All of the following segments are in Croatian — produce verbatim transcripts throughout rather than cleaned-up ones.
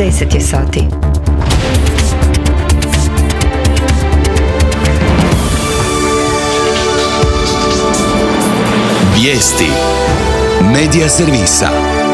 deset je sati. Vijesti Medija servisa.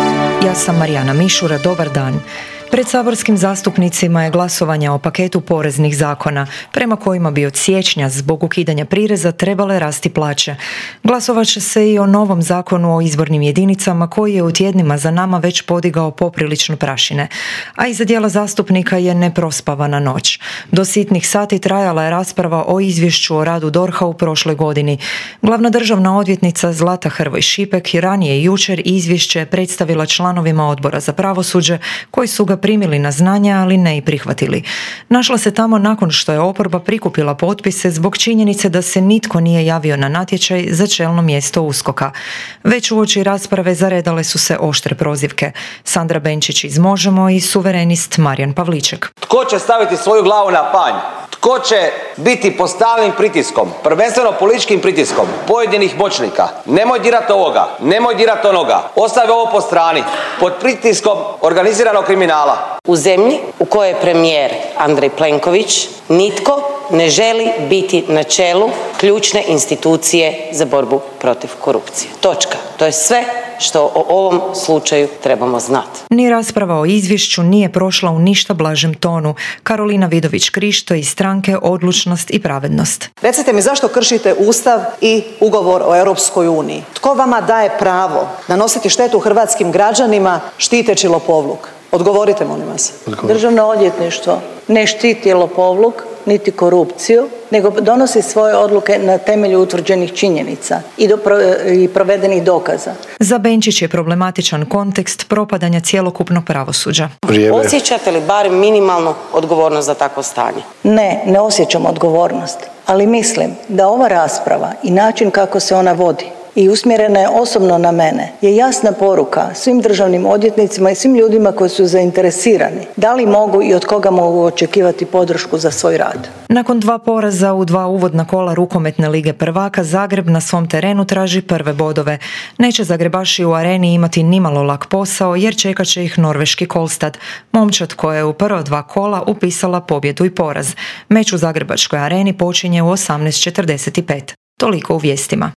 Ja sam Marijana Mišura, dobar dan. Pred saborskim zastupnicima je glasovanje o paketu poreznih zakona, prema kojima bi od siječnja zbog ukidanja prireza trebale rasti plaće. Glasovat će se i o novom zakonu o izbornim jedinicama koji je u tjednima za nama već podigao poprilično prašine. A iza dijela zastupnika je neprospavana noć. Do sitnih sati trajala je rasprava o izvješću o radu D O R H-a u prošloj godini. Glavna državna odvjetnica Zlata Hrvoj Šipek ranije i jučer izvješće predstavila članovima Odbora za pravosuđe koji su ga primili na znanje, ali ne i prihvatili. Našla se tamo nakon što je oporba prikupila potpise zbog činjenice da se nitko nije javio na natječaj za čelno mjesto USKOK-a. Već uoči rasprave zaredale su se oštre prozivke. Sandra Benčić iz Možemo i suverenist Marijan Pavliček. Tko će staviti svoju glavu na panj? Tko će biti pod stalnim pritiskom, prvenstveno političkim pritiskom pojedinih moćnika? Nemoj dirat ovoga, nemoj dirat onoga, ostavi ovo po strani, pod pritiskom organiziranog kriminala. U zemlji u kojoj je premijer Andrej Plenković, nitko ne želi biti na čelu ključne institucije za borbu protiv korupcije. Točka. To je sve što o ovom slučaju trebamo znati. Ni rasprava o izvješću nije prošla u ništa blažem tonu. Karolina Vidović Krišto iz stranke Odlučnost i pravednost. Recite mi zašto kršite Ustav i ugovor o Europskoj uniji? Tko vama daje pravo nanositi štetu hrvatskim građanima štiteći lopovluk? Odgovorite, molim vas. Državno odvjetništvo ne štiti lopovluk niti korupciju, nego donosi svoje odluke na temelju utvrđenih činjenica i, do, i provedenih dokaza. Za Benčić je problematičan kontekst propadanja cjelokupnog pravosuđa. Vrijeme. Osjećate li barem minimalnu odgovornost za takvo stanje? Ne, ne osjećam odgovornost, ali mislim da ova rasprava i način kako se ona vodi i usmjerena je osobno na mene, je jasna poruka svim državnim odvjetnicima i svim ljudima koji su zainteresirani da li mogu i od koga mogu očekivati podršku za svoj rad. Nakon dva poraza u dva uvodna kola rukometne lige prvaka, Zagreb na svom terenu traži prve bodove. Neće Zagrebaši u Areni imati nimalo lak posao jer čekat će ih norveški Kolstad, momčad koja je u prva dva kola upisala pobjedu i poraz. Meč u Zagrebačkoj Areni počinje u osamnaest četrdeset pet. Toliko u vijestima.